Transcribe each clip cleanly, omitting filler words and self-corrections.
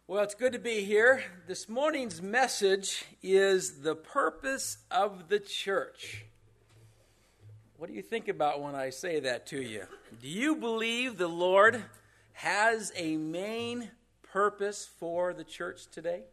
Well, it's good to be here. This morning's message is the purpose of the church. What do you think about when I say that to you? Do you believe the Lord has a main purpose for the church today?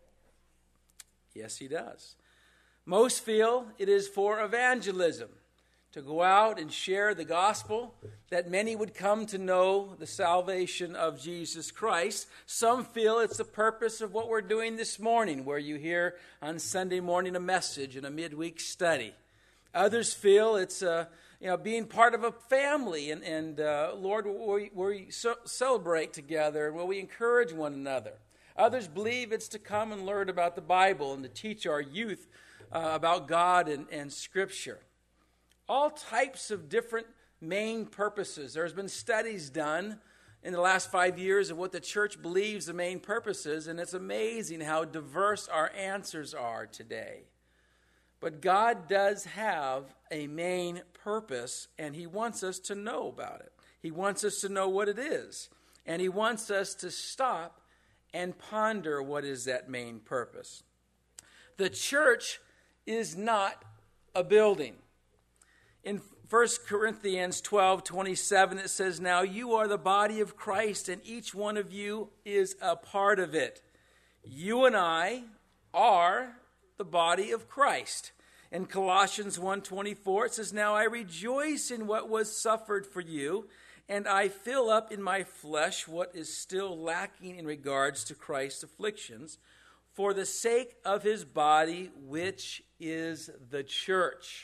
Yes, he does. Most feel it is for evangelism, to go out and share the gospel, that many would come to know the salvation of Jesus Christ. Some feel it's the purpose of what we're doing this morning, where you hear on Sunday morning a message and a midweek study. Others feel it's being part of a family, and Lord, where we celebrate together and where we encourage one another. Others believe it's to come and learn about the Bible and to teach our youth about God and Scripture. All types of different main purposes. There's been studies done in the last 5 years of what the church believes the main purpose is, and it's amazing how diverse our answers are today. But God does have a main purpose, and he wants us to know about it. He wants us to know what it is, and he wants us to stop and ponder what is that main purpose. The church is not a building. In 1 Corinthians 12:27, it says, "Now you are the body of Christ, and each one of you is a part of it." You and I are the body of Christ. In Colossians 1:24, it says, "Now I rejoice in what was suffered for you, and I fill up in my flesh what is still lacking in regards to Christ's afflictions, for the sake of his body, which is the church."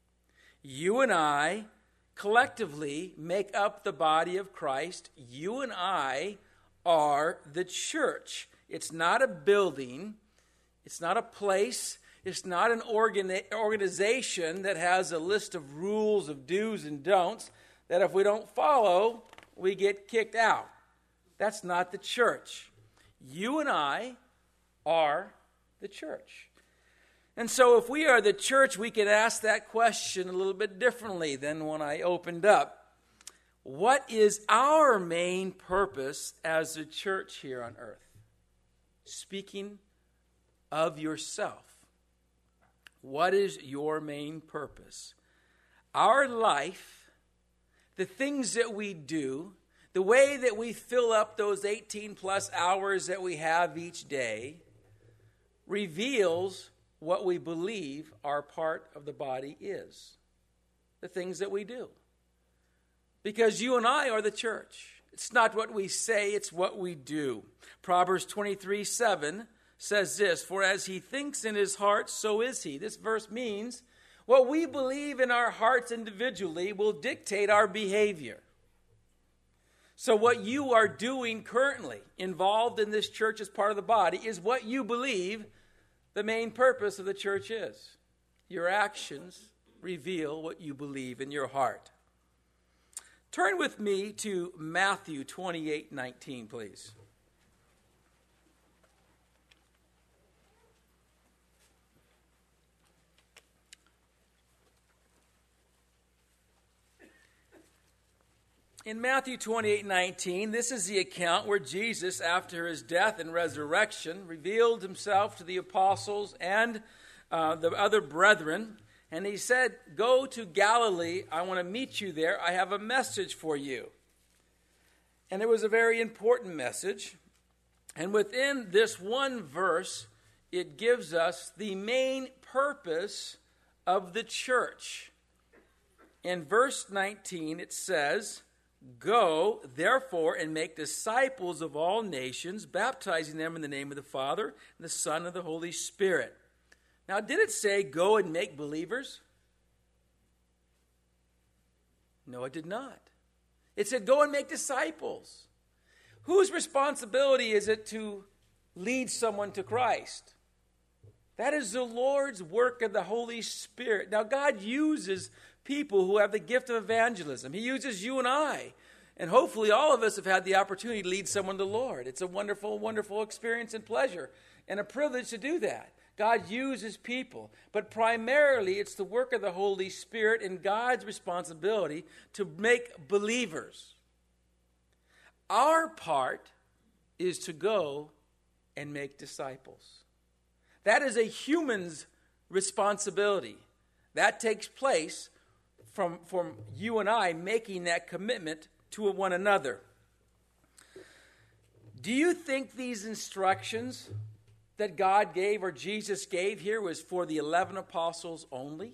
You and I collectively make up the body of Christ. You and I are the church. It's not a building. It's not a place. It's not an organization that has a list of rules of do's and don'ts that if we don't follow, we get kicked out. That's not the church. You and I are the church. And so if we are the church, we can ask that question a little bit differently than when I opened up. What is our main purpose as a church here on earth? Speaking of yourself, what is your main purpose? Our life, the things that we do, the way that we fill up those 18 plus hours that we have each day, reveals what we believe our part of the body is. The things that we do. Because you and I are the church. It's not what we say, it's what we do. Proverbs 23:7 says this, "For as he thinks in his heart, so is he." This verse means what we believe in our hearts individually will dictate our behavior. So what you are doing currently, involved in this church as part of the body, is what you believe the main purpose of the church is. Your actions reveal what you believe in your heart. Turn with me to Matthew 28:19, please. In Matthew 28:19, this is the account where Jesus, after his death and resurrection, revealed himself to the apostles and the other brethren. And he said, "Go to Galilee. I want to meet you there. I have a message for you." And it was a very important message. And within this one verse, it gives us the main purpose of the church. In verse 19, it says, "Go, therefore, and make disciples of all nations, baptizing them in the name of the Father, and the Son, and the Holy Spirit." Now, did it say go and make believers? No, it did not. It said go and make disciples. Whose responsibility is it to lead someone to Christ? That is the Lord's work of the Holy Spirit. Now, God uses people who have the gift of evangelism. He uses you and I. And hopefully all of us have had the opportunity to lead someone to the Lord. It's a wonderful, wonderful experience and pleasure and a privilege to do that. God uses people. But primarily it's the work of the Holy Spirit and God's responsibility to make believers. Our part is to go and make disciples. That is a human's responsibility. That takes place from you and I making that commitment to one another. Do you think these instructions that God gave or Jesus gave here was for the 11 apostles only?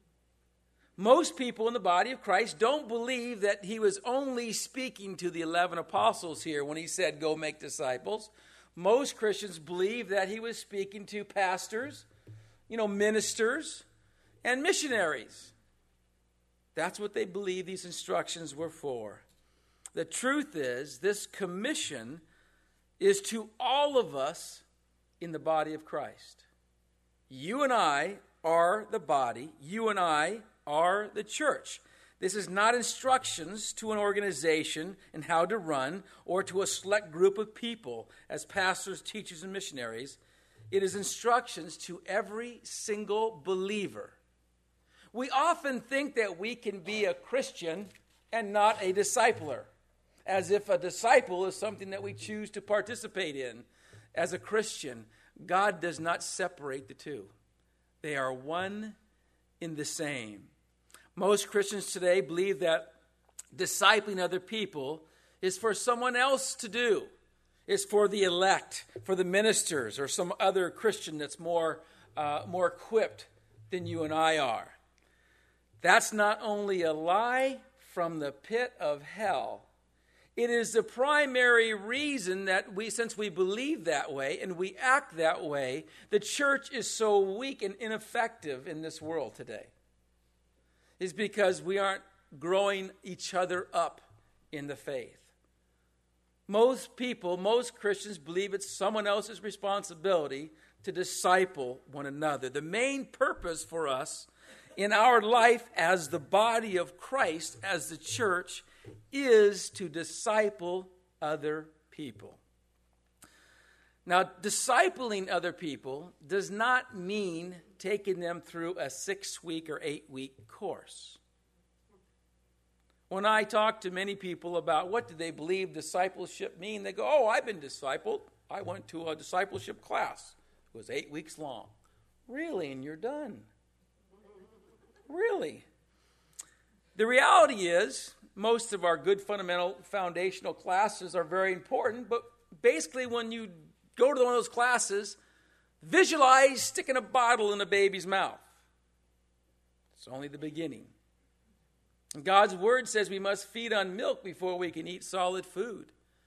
Most people in the body of Christ don't believe that he was only speaking to the 11 apostles here when he said, go make disciples. Most Christians believe that he was speaking to pastors, ministers, and missionaries. That's what they believe these instructions were for. The truth is, this commission is to all of us in the body of Christ. You and I are the body. You and I are the church. This is not instructions to an organization and how to run or to a select group of people as pastors, teachers, and missionaries. It is instructions to every single believer. We often think that we can be a Christian and not a discipler, as if a disciple is something that we choose to participate in. As a Christian, God does not separate the two. They are one in the same. Most Christians today believe that discipling other people is for someone else to do. It's for the elect, for the ministers, or some other Christian that's more equipped than you and I are. That's not only a lie from the pit of hell, it is the primary reason that since we believe that way and we act that way, the church is so weak and ineffective in this world today. Is because we aren't growing each other up in the faith. Most Christians believe it's someone else's responsibility to disciple one another. The main purpose for us in our life as the body of Christ, as the church, is to disciple other people. Now, discipling other people does not mean taking them through a 6-week or 8-week course. When I talk to many people about what do they believe discipleship mean, they go, oh, I've been discipled. I went to a discipleship class. It was 8 weeks long. Really? And you're done? Really? The reality is, most of our good fundamental foundational classes are very important, but basically when you go to one of those classes, visualize sticking a bottle in a baby's mouth. It's only the beginning. And God's word says we must feed on milk before we can eat solid food.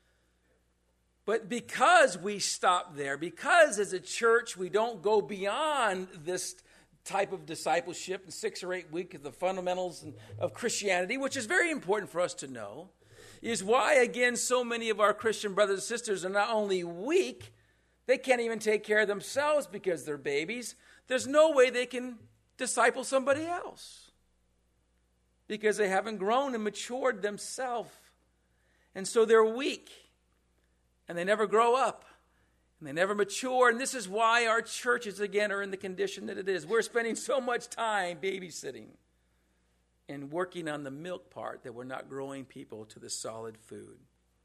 But because we stop there, because as a church we don't go beyond this type of discipleship in 6 or 8 weeks of the fundamentals of Christianity, which is very important for us to know, is why, again, so many of our Christian brothers and sisters are not only weak, they can't even take care of themselves because they're babies. There's no way they can disciple somebody else because they haven't grown and matured themselves. And so they're weak, and they never grow up, and they never mature. And this is why our churches, again, are in the condition that it is. We're spending so much time babysitting and working on the milk part that we're not growing people to the solid food.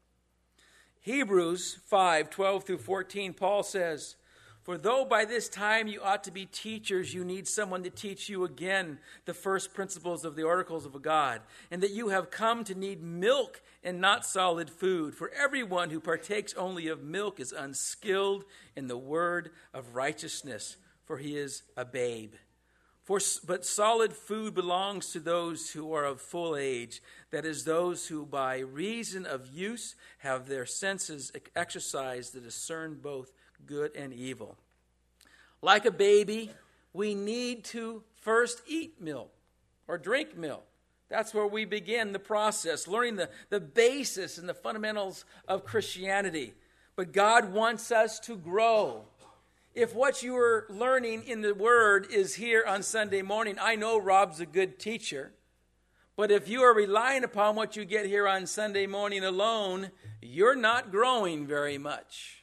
Hebrews 5:12 through 14, Paul says, "For though by this time you ought to be teachers, you need someone to teach you again the first principles of the oracles of God, and that you have come to need milk and not solid food. For everyone who partakes only of milk is unskilled in the word of righteousness, for he is a babe. But solid food belongs to those who are of full age, that is, those who by reason of use have their senses exercised to discern both good and evil." Like a baby, we need to first eat milk or drink milk. That's where we begin the process, learning the basis and the fundamentals of Christianity. But God wants us to grow. If what you are learning in the Word is here on Sunday morning, I know Rob's a good teacher. But if you are relying upon what you get here on Sunday morning alone, you're not growing very much.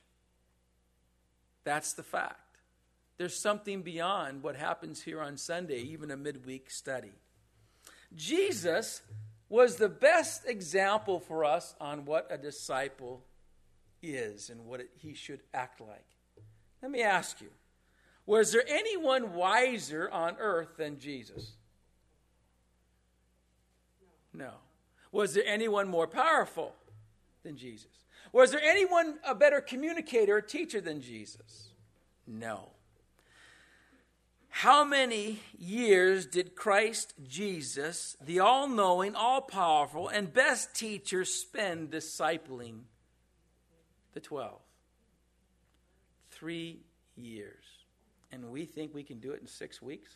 That's the fact. There's something beyond what happens here on Sunday, even a midweek study. Jesus was the best example for us on what a disciple is and what he should act like. Let me ask you, was there anyone wiser on earth than Jesus? No. Was there anyone more powerful than Jesus? Was there anyone a better communicator or teacher than Jesus? No. How many years did Christ Jesus, the all-knowing, all-powerful, and best teacher, spend discipling the 12? 3 years. And we think we can do it in 6 weeks?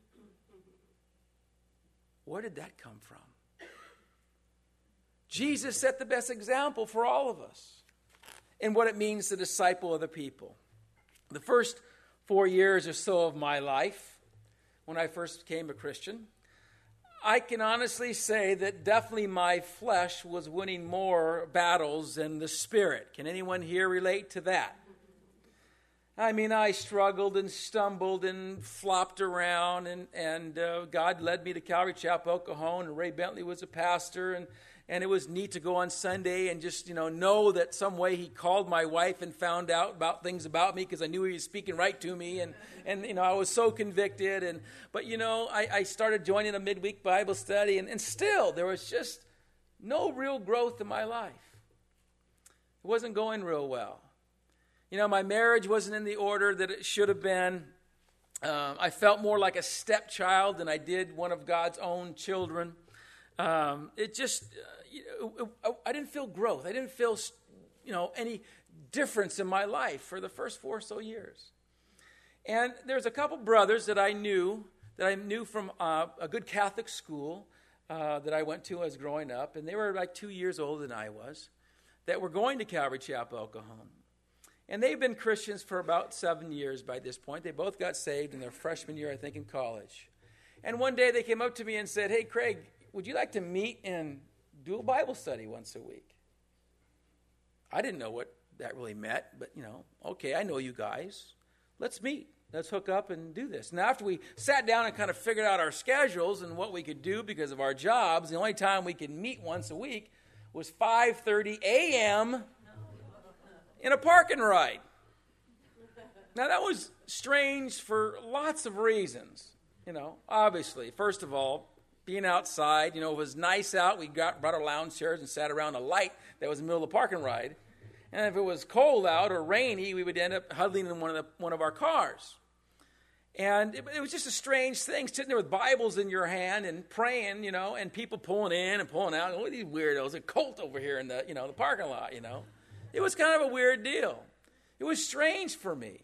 Where did that come from? Jesus set the best example for all of us in what it means to disciple other people. The first 4 years or so of my life, when I first became a Christian, I can honestly say that definitely my flesh was winning more battles than the Spirit. Can anyone here relate to that? I mean, I struggled and stumbled and flopped around, and God led me to Calvary Chapel, El Cajon, and Ray Bentley was a pastor, and it was neat to go on Sunday and just, know that some way he called my wife and found out about things about me because I knew he was speaking right to me, and I was so convicted. But I started joining a midweek Bible study, and still there was just no real growth in my life. It wasn't going real well. My marriage wasn't in the order that it should have been. I felt more like a stepchild than I did one of God's own children. I didn't feel growth. I didn't feel, any difference in my life for the first 4 or so years. And there's a couple brothers that I knew from a good Catholic school that I went to as growing up, and they were like 2 years older than I was, that were going to Calvary Chapel, El Cajon. And they've been Christians for about 7 years by this point. They both got saved in their freshman year, I think, in college. And one day they came up to me and said, "Hey, Craig, would you like to meet and do a Bible study once a week?" I didn't know what that really meant, but, okay, I know you guys. Let's meet. Let's hook up and do this. Now, after we sat down and kind of figured out our schedules and what we could do because of our jobs, the only time we could meet once a week was 5:30 a.m., in a parking ride. Now, that was strange for lots of reasons, obviously. First of all, being outside, it was nice out. We brought our lounge chairs and sat around a light that was in the middle of the parking ride. And if it was cold out or rainy, we would end up huddling in one of our cars. And it was just a strange thing, sitting there with Bibles in your hand and praying, and people pulling in and pulling out. Look at these weirdos, a cult over here in the, the parking lot, It was kind of a weird deal. It was strange for me.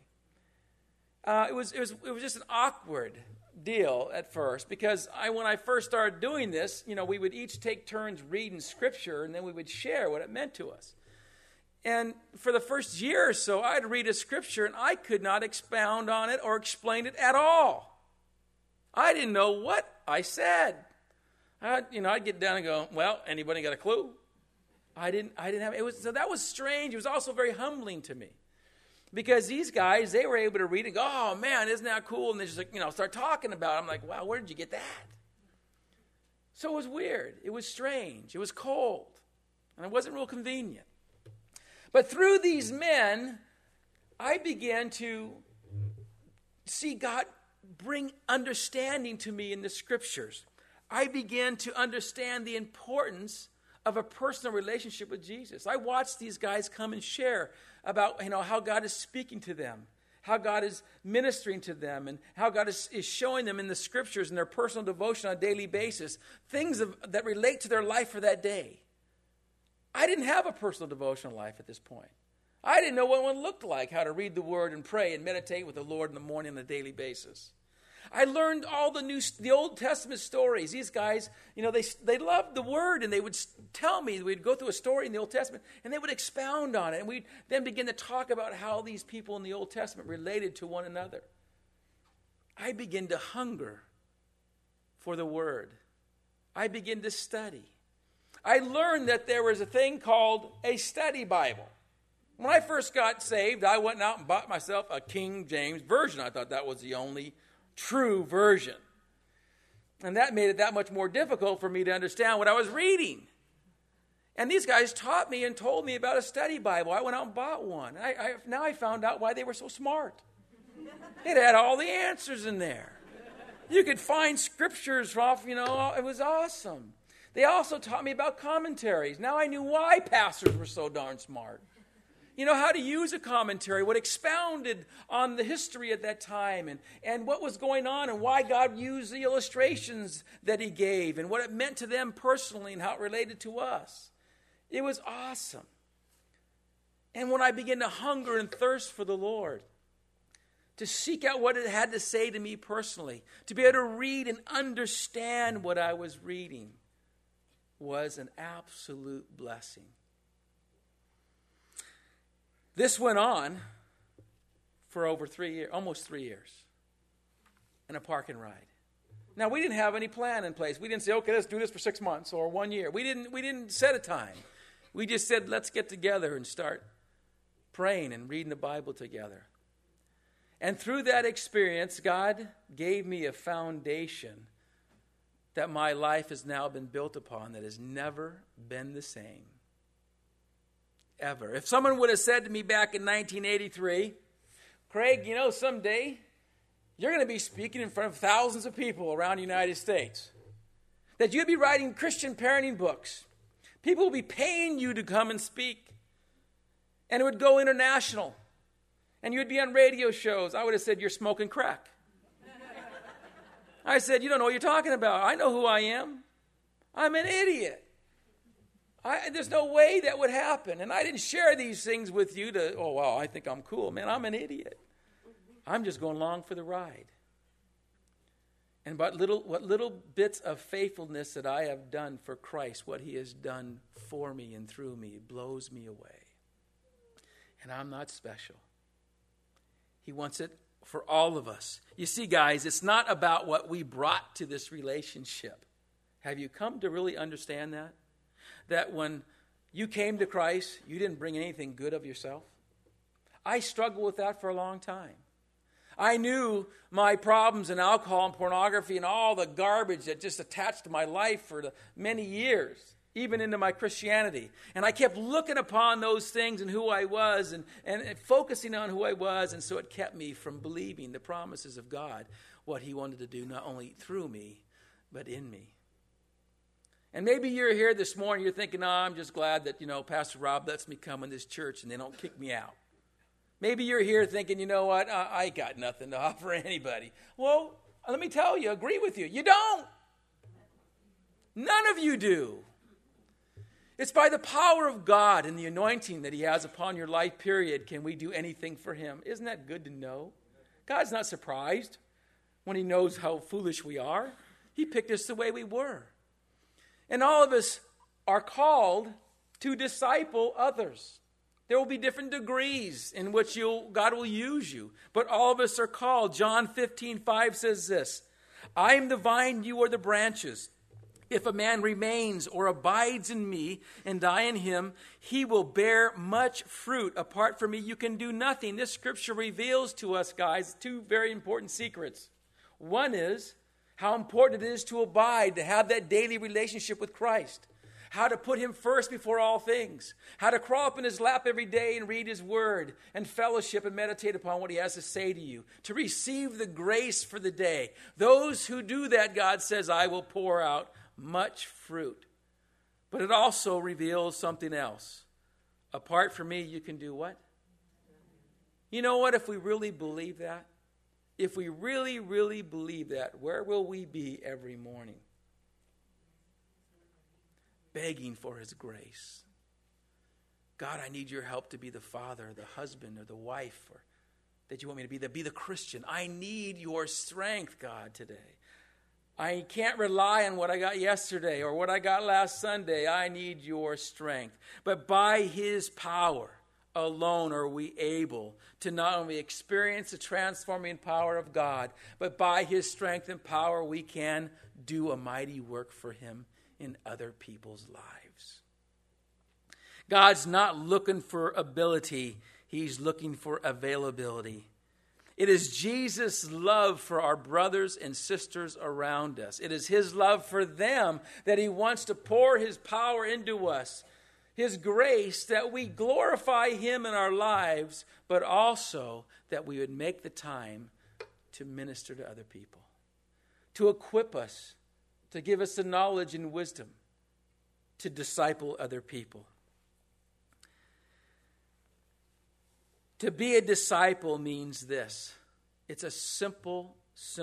It was just an awkward deal at first because when I first started doing this, we would each take turns reading Scripture and then we would share what it meant to us. And for the first year or so, I'd read a Scripture and I could not expound on it or explain it at all. I didn't know what I said. I'd get down and go, "Well, anybody got a clue?" I didn't have it. So that was strange. It was also very humbling to me because these guys, they were able to read and go, "Oh man, isn't that cool?" And they just start talking about it. I'm like, "Wow, where did you get that?" So it was weird. It was strange. It was cold, and it wasn't real convenient. But through these men, I began to see God bring understanding to me in the Scriptures. I began to understand the importance of a personal relationship with Jesus. I watched these guys come and share about how God is speaking to them, how God is ministering to them, and how God is showing them in the Scriptures and their personal devotion on a daily basis, things that relate to their life for that day. I didn't have a personal devotional life at this point. I didn't know what one looked like, how to read the Word and pray and meditate with the Lord in the morning on a daily basis. I learned all the Old Testament stories. These guys, they loved the Word, and they would tell me, we'd go through a story in the Old Testament, and they would expound on it, and we'd then begin to talk about how these people in the Old Testament related to one another. I began to hunger for the Word. I began to study. I learned that there was a thing called a study Bible. When I first got saved, I went out and bought myself a King James Version. I thought that was the only true version. And that made it that much more difficult for me to understand what I was reading. And these guys taught me and told me about a study Bible. I went out and bought one. Now I found out why they were so smart. It had all the answers in there. You could find scriptures off, it was awesome. They also taught me about commentaries. Now I knew why pastors were so darn smart. How to use a commentary, what expounded on the history at that time and what was going on and why God used the illustrations that he gave and what it meant to them personally and how it related to us. It was awesome. And when I began to hunger and thirst for the Lord, to seek out what it had to say to me personally, to be able to read and understand what I was reading, was an absolute blessing. This went on for over 3 years, almost 3 years, in a park and ride. Now, we didn't have any plan in place. We didn't say, okay, let's do this for 6 months or 1 year. We didn't set a time. We just said, let's get together and start praying and reading the Bible together. And through that experience, God gave me a foundation that my life has now been built upon that has never been the same. Ever. If someone would have said to me back in 1983, Craig, someday you're going to be speaking in front of thousands of people around the United States, that you'd be writing Christian parenting books. People will be paying you to come and speak, and it would go international, and you'd be on radio shows. I would have said, you're smoking crack. I said, you don't know what you're talking about. I know who I am. I'm an idiot. There's no way that would happen. And I didn't share these things with you I think I'm cool. Man, I'm an idiot. I'm just going along for the ride. And what little bits of faithfulness that I have done for Christ, what he has done for me and through me, blows me away. And I'm not special. He wants it for all of us. You see, guys, it's not about what we brought to this relationship. Have you come to really understand that? That when you came to Christ, you didn't bring anything good of yourself? I struggled with that for a long time. I knew my problems in alcohol and pornography and all the garbage that just attached to my life for many years, even into my Christianity. And I kept looking upon those things and who I was and focusing on who I was, and so it kept me from believing the promises of God, what he wanted to do not only through me, but in me. And maybe you're here this morning, you're thinking, I'm just glad that, Pastor Rob lets me come in this church and they don't kick me out. Maybe you're here thinking, you know what, I got nothing to offer anybody. Well, let me tell you, agree with you. You don't. None of you do. It's by the power of God and the anointing that he has upon your life, period, can we do anything for him. Isn't that good to know? God's not surprised when he knows how foolish we are. He picked us the way we were. And all of us are called to disciple others. There will be different degrees in which God will use you. But all of us are called. John 15:5 says this, I am the vine, you are the branches. If a man remains or abides in me and I in him, he will bear much fruit. Apart from me, you can do nothing. This scripture reveals to us, guys, two very important secrets. One is how important it is to abide, to have that daily relationship with Christ. How to put him first before all things. How to crawl up in his lap every day and read his word and fellowship and meditate upon what he has to say to you. To receive the grace for the day. Those who do that, God says, I will pour out much fruit. But it also reveals something else. Apart from me, you can do what? You know what? If we really believe that, if we really, really believe that, where will we be every morning? Begging for his grace. God, I need your help to be the father, or the husband, or the wife, or that you want me to be the Christian. I need your strength, God, today. I can't rely on what I got yesterday or what I got last Sunday. I need your strength. But by his power alone are we able to not only experience the transforming power of God, but by his strength and power we can do a mighty work for him in other people's lives. God's not looking for ability. He's looking for availability. It is Jesus' love for our brothers and sisters around us. It is his love for them that he wants to pour his power into us His grace, that we glorify Him in our lives, but also that we would make the time to minister to other people, to equip us, to give us the knowledge and wisdom to disciple other people. To be a disciple means this. It's a simple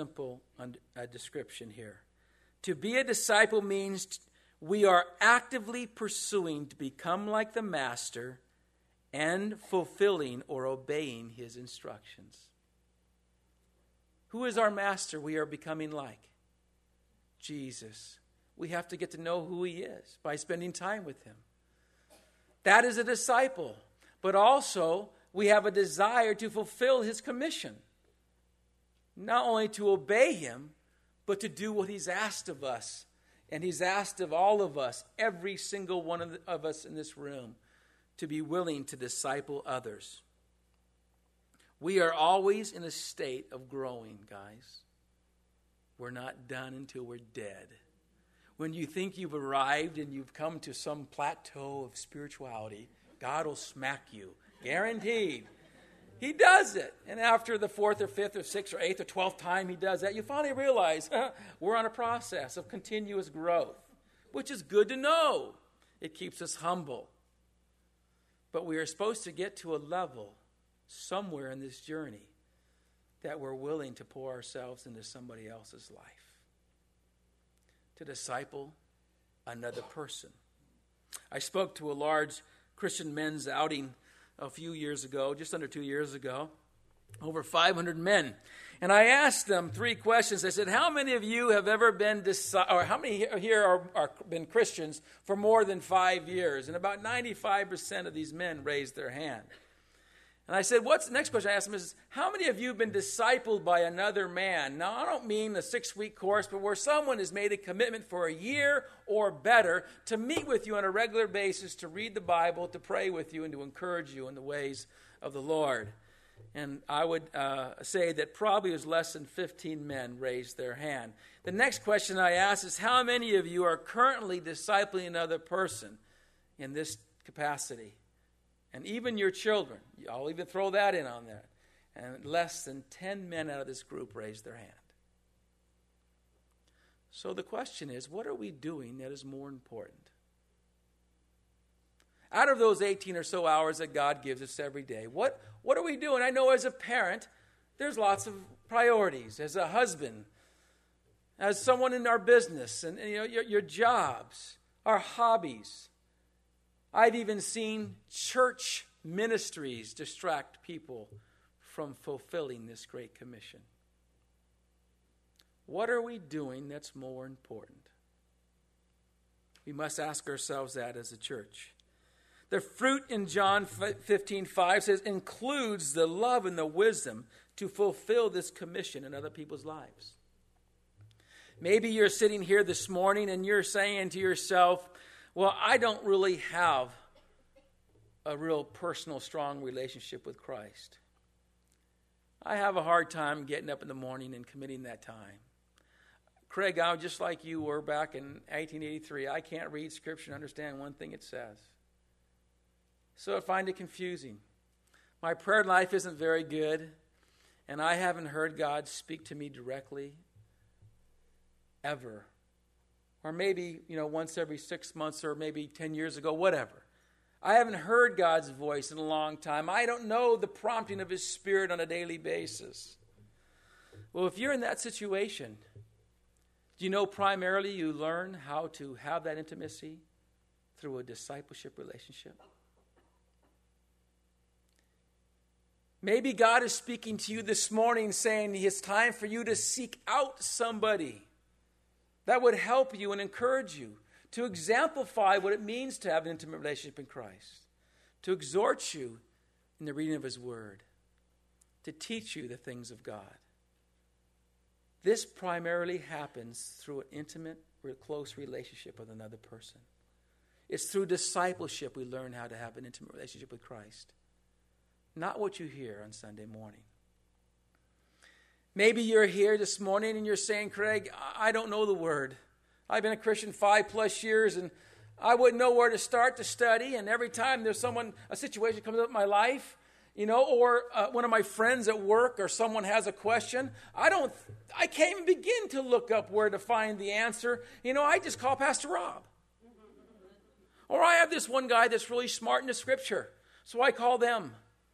description here. To be a disciple means we are actively pursuing to become like the Master and fulfilling or obeying His instructions. Who is our Master we are becoming like? Jesus. We have to get to know who He is by spending time with Him. That is a disciple. But also, we have a desire to fulfill His commission. Not only to obey Him, but to do what He's asked of us. And He's asked of all of us, every single one of us in this room, to be willing to disciple others. We are always in a state of growing, guys. We're not done until we're dead. When you think you've arrived and you've come to some plateau of spirituality, God will smack you. Guaranteed. He does it. And after the 4th or 5th or 6th or 8th or 12th time He does that, you finally realize we're on a process of continuous growth, which is good to know. It keeps us humble. But we are supposed to get to a level somewhere in this journey that we're willing to pour ourselves into somebody else's life, to disciple another person. I spoke to a large Christian men's outing a few years ago, just under 2 years ago, over 500 men. And I asked them 3 questions. I said, how many of you have ever been, or how many here are been Christians for more than 5 years? And about 95% of these men raised their hand. And I said, what's the next question I asked them is, how many of you have been discipled by another man? Now, I don't mean a 6-week course, but where someone has made a commitment for a year or better to meet with you on a regular basis, to read the Bible, to pray with you, and to encourage you in the ways of the Lord. And I would say that probably it was less than 15 men raised their hand. The next question I asked is, how many of you are currently discipling another person in this capacity? And even your children, I'll even throw that in on that. And less than 10 men out of this group raised their hand. So the question is, what are we doing that is more important? Out of those 18 or so hours that God gives us every day, what are we doing? I know as a parent, there's lots of priorities. As a husband, as someone in our business, and your jobs, our hobbies. I've even seen church ministries distract people from fulfilling this great commission. What are we doing that's more important? We must ask ourselves that as a church. The fruit in John 15:5 says includes the love and the wisdom to fulfill this commission in other people's lives. Maybe you're sitting here this morning and you're saying to yourself, well, I don't really have a real personal, strong relationship with Christ. I have a hard time getting up in the morning and committing that time. Craig, I'm just like you were back in 1883. I can't read Scripture and understand one thing it says. So I find it confusing. My prayer life isn't very good, and I haven't heard God speak to me directly ever. Or maybe, once every 6 months or maybe 10 years ago, whatever. I haven't heard God's voice in a long time. I don't know the prompting of His Spirit on a daily basis. Well, if you're in that situation, do you know primarily you learn how to have that intimacy through a discipleship relationship? Maybe God is speaking to you this morning saying it's time for you to seek out somebody that would help you and encourage you, to exemplify what it means to have an intimate relationship in Christ, to exhort you in the reading of His Word, to teach you the things of God. This primarily happens through an intimate, close relationship with another person. It's through discipleship we learn how to have an intimate relationship with Christ. Not what you hear on Sunday morning. Maybe you're here this morning and you're saying, Craig, I don't know the Word. I've been a Christian 5+ years and I wouldn't know where to start to study, and every time there's a situation comes up in my life, or one of my friends at work or someone has a question, I can't even begin to look up where to find the answer. I just call Pastor Rob. Or I have this one guy that's really smart in the Scripture, so I call them.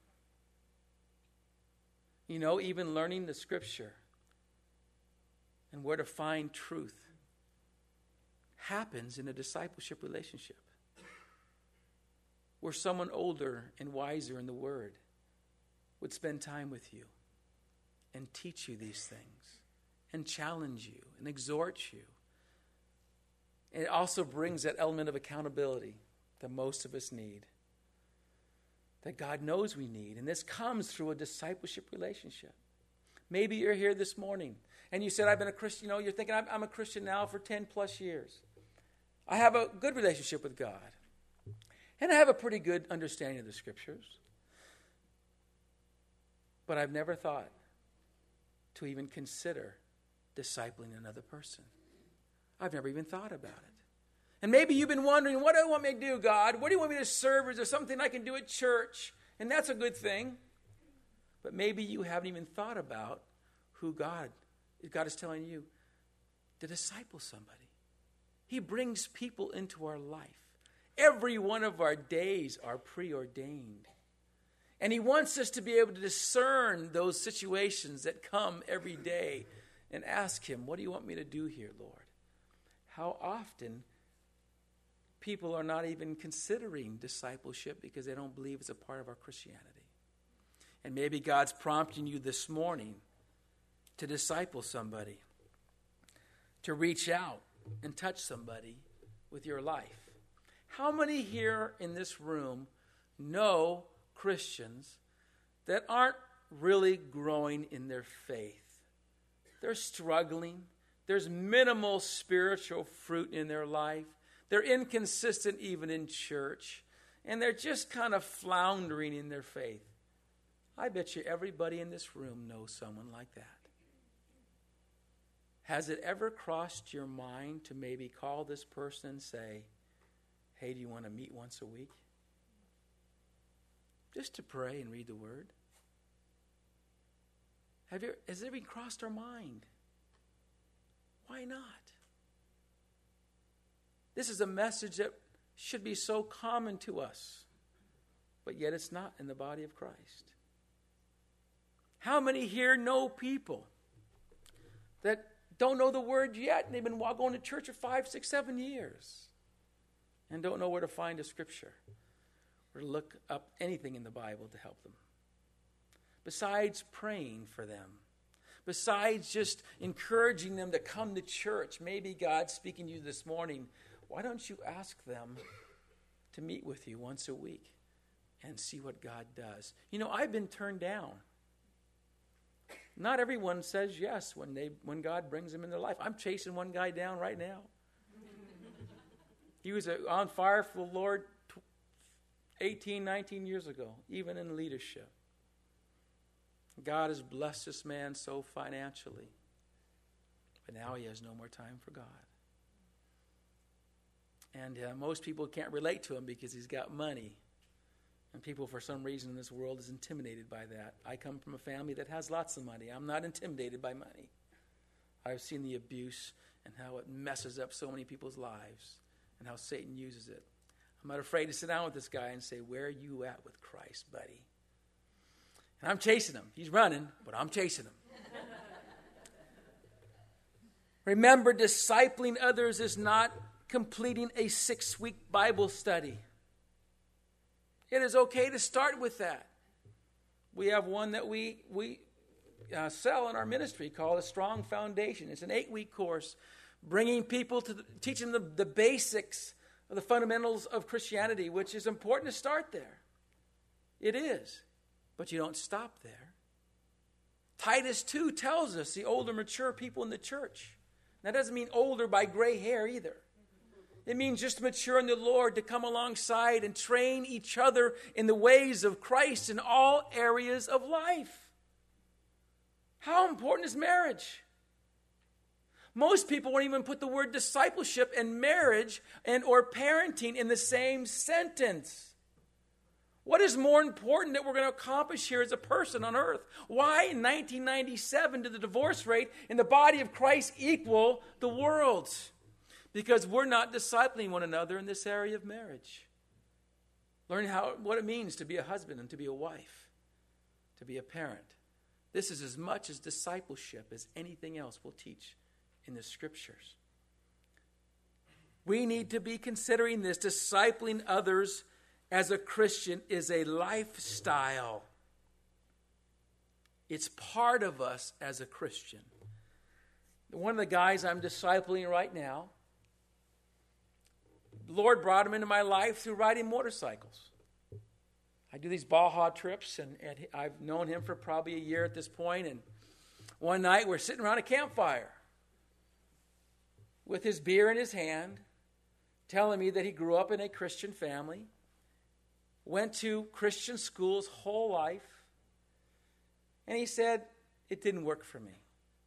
Even learning the Scripture and where to find truth happens in a discipleship relationship where someone older and wiser in the Word would spend time with you and teach you these things and challenge you and exhort you. And it also brings that element of accountability that most of us need, that God knows we need. And this comes through a discipleship relationship. Maybe you're here this morning and you said, I've been a Christian. You're thinking, I'm a Christian now for 10 plus years. I have a good relationship with God. And I have a pretty good understanding of the Scriptures. But I've never thought to even consider discipling another person. I've never even thought about it. And maybe you've been wondering, what do you want me to do, God? What do you want me to serve? Is there something I can do at church? And that's a good thing. But maybe you haven't even thought about who God is telling you to disciple somebody. He brings people into our life. Every one of our days are preordained. And he wants us to be able to discern those situations that come every day and ask him, what do you want me to do here, Lord? How often people are not even considering discipleship because they don't believe it's a part of our Christianity. And maybe God's prompting you this morning to disciple somebody, to reach out and touch somebody with your life. How many here in this room know Christians that aren't really growing in their faith? They're struggling. There's minimal spiritual fruit in their life. They're inconsistent even in church. And they're just kind of floundering in their faith. I bet you everybody in this room knows someone like that. Has it ever crossed your mind to maybe call this person and say, hey, do you want to meet once a week? Just to pray and read the Word. Has it even crossed our mind? Why not? This is a message that should be so common to us, but yet it's not in the body of Christ. How many here know people that don't know the Word yet, and they've been going to church for 5, 6, 7 years and don't know where to find a Scripture or to look up anything in the Bible to help them? Besides praying for them, besides just encouraging them to come to church, maybe God's speaking to you this morning. Why don't you ask them to meet with you once a week and see what God does? I've been turned down. Not everyone says yes when God brings them in their life. I'm chasing one guy down right now. He was on fire for the Lord 18, 19 years ago, even in leadership. God has blessed this man so financially, but now he has no more time for God. And most people can't relate to him because he's got money. And people, for some reason in this world, is intimidated by that. I come from a family that has lots of money. I'm not intimidated by money. I've seen the abuse and how it messes up so many people's lives and how Satan uses it. I'm not afraid to sit down with this guy and say, where are you at with Christ, buddy? And I'm chasing him. He's running, but I'm chasing him. Remember, discipling others is not completing a 6-week Bible study. It is okay to start with that. We have one that we sell in our ministry called A Strong Foundation. It's an 8-week course, bringing people teaching them the basics of the fundamentals of Christianity, which is important to start there. It is, but you don't stop there. Titus 2 tells us the older, mature people in the church. That doesn't mean older by gray hair either. It means just mature in the Lord, to come alongside and train each other in the ways of Christ in all areas of life. How important is marriage? Most people won't even put the word discipleship and marriage or parenting in the same sentence. What is more important that we're going to accomplish here as a person on earth? Why in 1997 did the divorce rate in the body of Christ equal the world's? Because we're not discipling one another in this area of marriage. Learning what it means to be a husband and to be a wife, to be a parent. This is as much as discipleship as anything else we'll teach in the scriptures. We need to be considering this. Discipling others as a Christian is a lifestyle. It's part of us as a Christian. One of the guys I'm discipling right now, the Lord brought him into my life through riding motorcycles. I do these Baja trips, and I've known him for probably a year at this point. And one night we're sitting around a campfire with his beer in his hand, telling me that he grew up in a Christian family, went to Christian school his whole life, and he said, it didn't work for me.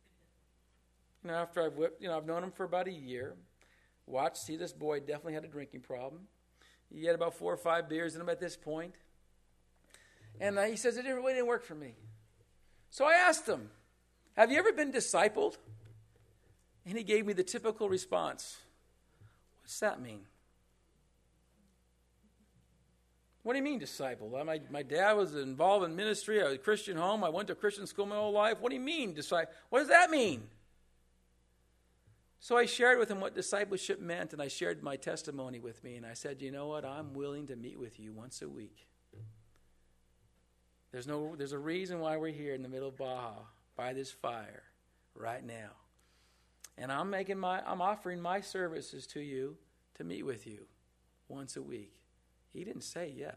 After I've known him for about a year, see this boy definitely had a drinking problem. He had about 4 or 5 beers in him at this point. And he says, it really didn't work for me. So I asked him, have you ever been discipled? And he gave me the typical response. What's that mean? What do you mean disciple? My dad was involved in ministry. I was a Christian home. I went to Christian school my whole life. What do you mean disciple? What does that mean? So I shared with him what discipleship meant, and I shared my testimony with me. And I said, you know what? I'm willing to meet with you once a week. There's a reason why we're here in the middle of Baja by this fire right now. And I'm offering my services to you to meet with you once a week. He didn't say yes.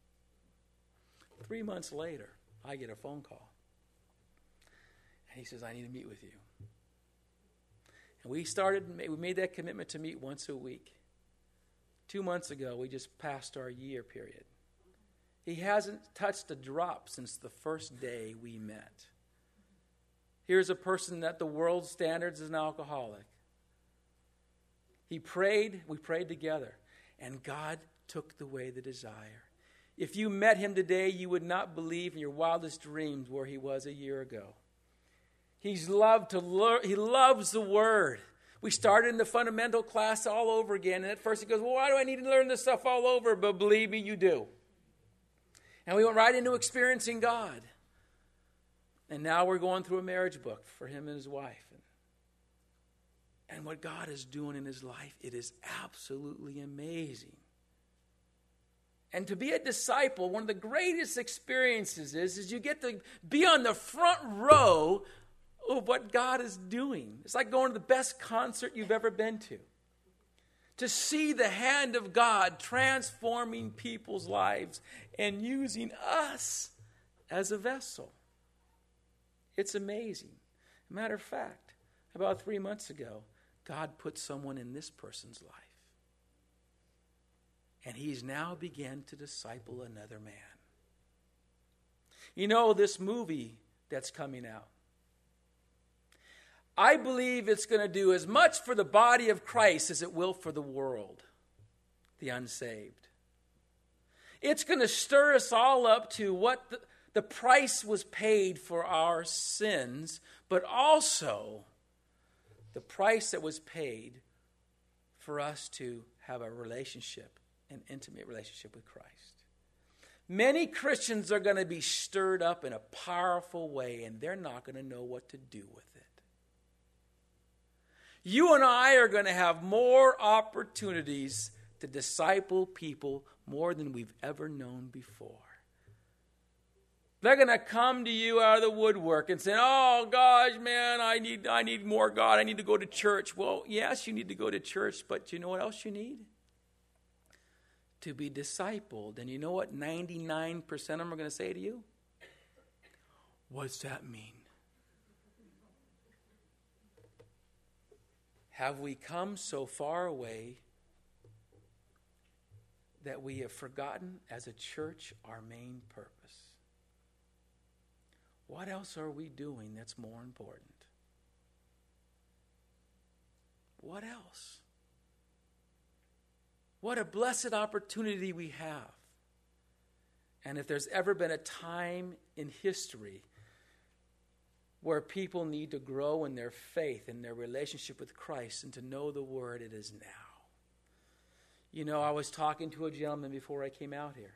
3 months later, I get a phone call. And he says, I need to meet with you. And we made that commitment to meet once a week. 2 months ago, we just passed our year period. He hasn't touched a drop since the first day we met. Here's a person that the world's standards is an alcoholic. We prayed together, and God took away the desire. If you met him today, you would not believe in your wildest dreams where he was a year ago. He loves the Word. We started in the fundamental class all over again, and at first he goes, well, why do I need to learn this stuff all over? But believe me, you do. And we went right into experiencing God. And now we're going through a marriage book for him and his wife. And what God is doing in his life, it is absolutely amazing. And to be a disciple, one of the greatest experiences is you get to be on the front row of what God is doing. It's like going to the best concert you've ever been to. To see the hand of God transforming people's lives and using us as a vessel. It's amazing. Matter of fact, about 3 months ago, God put someone in this person's life. And he's now began to disciple another man. You know, this movie that's coming out, I believe it's going to do as much for the body of Christ as it will for the world, the unsaved. It's going to stir us all up to what the price was paid for our sins, but also the price that was paid for us to have a relationship, an intimate relationship with Christ. Many Christians are going to be stirred up in a powerful way, and they're not going to know what to do with it. You and I are going to have more opportunities to disciple people more than we've ever known before. They're going to come to you out of the woodwork and say, oh, gosh, man, I need more God. I need to go to church. Well, yes, you need to go to church, but you know what else you need? To be discipled. And you know what 99% of them are going to say to you? What's that mean? Have we come so far away that we have forgotten as a church our main purpose? What else are we doing that's more important? what else? What a blessed opportunity we have. And if there's ever been a time in history where people need to grow in their faith, in their relationship with Christ, and to know the Word, it is now. You know, I was talking to a gentleman before I came out here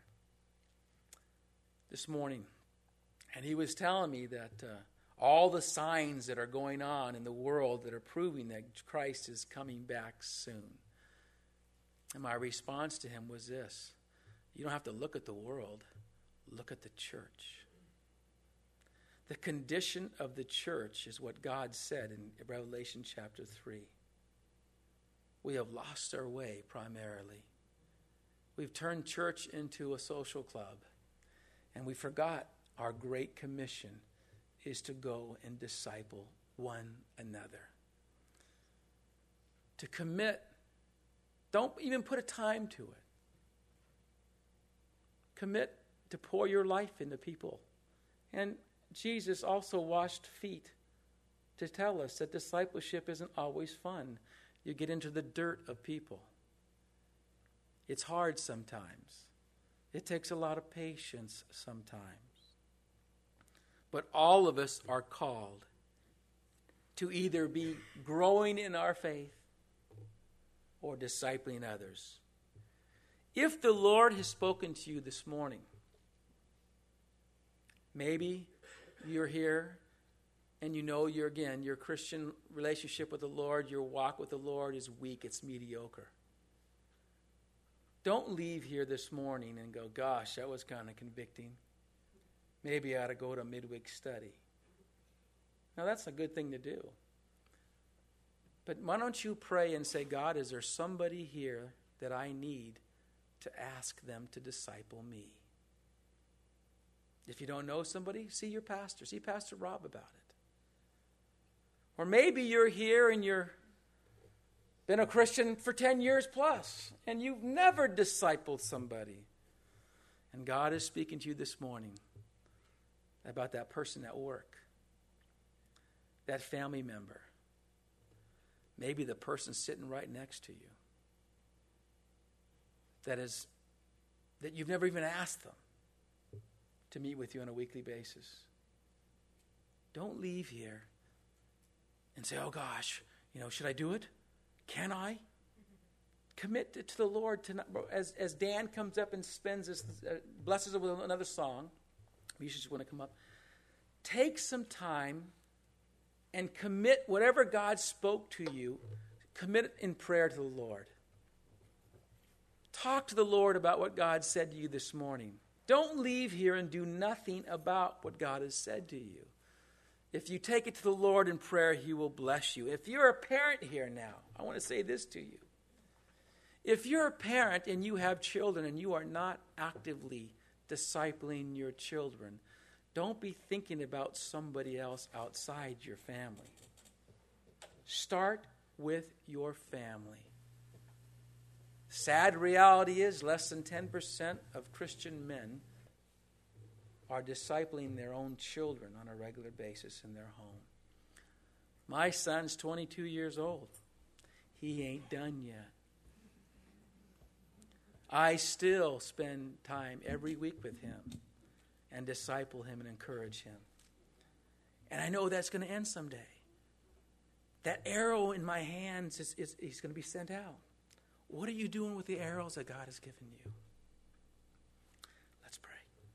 this morning, and he was telling me that all the signs that are going on in the world that are proving that Christ is coming back soon. And my response to him was this: you don't have to look at the world, look at the church. The condition of the church is what God said in Revelation chapter 3. We have lost our way primarily. We've turned church into a social club, and we forgot our great commission is to go and disciple one another. To commit, don't even put a time to it. Commit to pour your life into people. And Jesus also washed feet to tell us that discipleship isn't always fun. You get into the dirt of people. It's hard sometimes. It takes a lot of patience sometimes. But all of us are called to either be growing in our faith or discipling others. If the Lord has spoken to you this morning, maybe you're here and you know your Christian relationship with the Lord, your walk with the Lord is weak, it's mediocre. Don't leave here this morning and go, gosh, that was kind of convicting. Maybe I ought to go to a midweek study. Now, that's a good thing to do. But why don't you pray and say, God, is there somebody here that I need to ask them to disciple me? If you don't know somebody, see your pastor. See Pastor Rob about it. Or maybe you're here and you've been a Christian for 10 years plus, and you've never discipled somebody. And God is speaking to you this morning about that person at work, that family member, maybe the person sitting right next to you, that you've never even asked them to meet with you on a weekly basis. Don't leave here and say, oh gosh, should I do it? Can I? Commit it to the Lord tonight. As Dan comes up and blesses us with another song, you should just want to come up. Take some time and commit whatever God spoke to you, commit it in prayer to the Lord. Talk to the Lord about what God said to you this morning. Don't leave here and do nothing about what God has said to you. If you take it to the Lord in prayer, He will bless you. If you're a parent here now, I want to say this to you. If you're a parent and you have children and you are not actively discipling your children, don't be thinking about somebody else outside your family. Start with your family. Sad reality is less than 10% of Christian men are discipling their own children on a regular basis in their home. My son's 22 years old. He ain't done yet. I still spend time every week with him and disciple him and encourage him. And I know that's going to end someday. That arrow in my hands he's going to be sent out. What are you doing with the arrows that God has given you? Let's pray.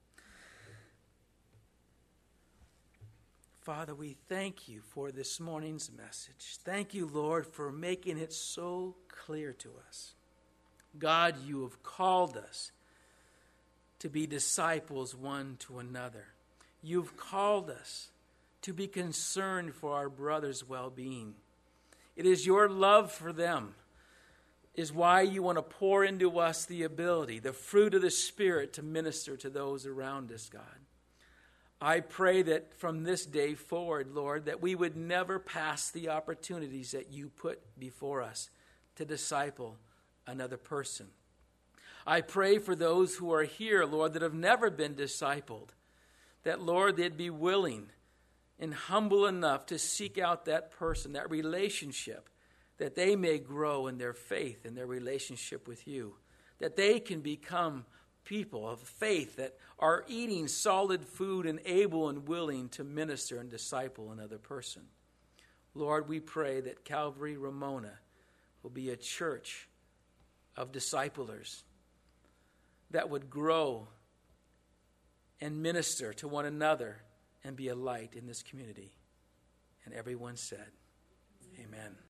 Father, we thank you for this morning's message. Thank you, Lord, for making it so clear to us. God, you have called us to be disciples one to another. You've called us to be concerned for our brothers' well-being. It is your love for them is why you want to pour into us the ability, the fruit of the Spirit to minister to those around us, God. I pray that from this day forward, Lord, that we would never pass the opportunities that you put before us to disciple another person. I pray for those who are here, Lord, that have never been discipled, that, Lord, they'd be willing and humble enough to seek out that person, that relationship that they may grow in their faith and their relationship with you, that they can become people of faith that are eating solid food and able and willing to minister and disciple another person. Lord, we pray that Calvary Ramona will be a church of disciplers that would grow and minister to one another and be a light in this community. And everyone said, Amen.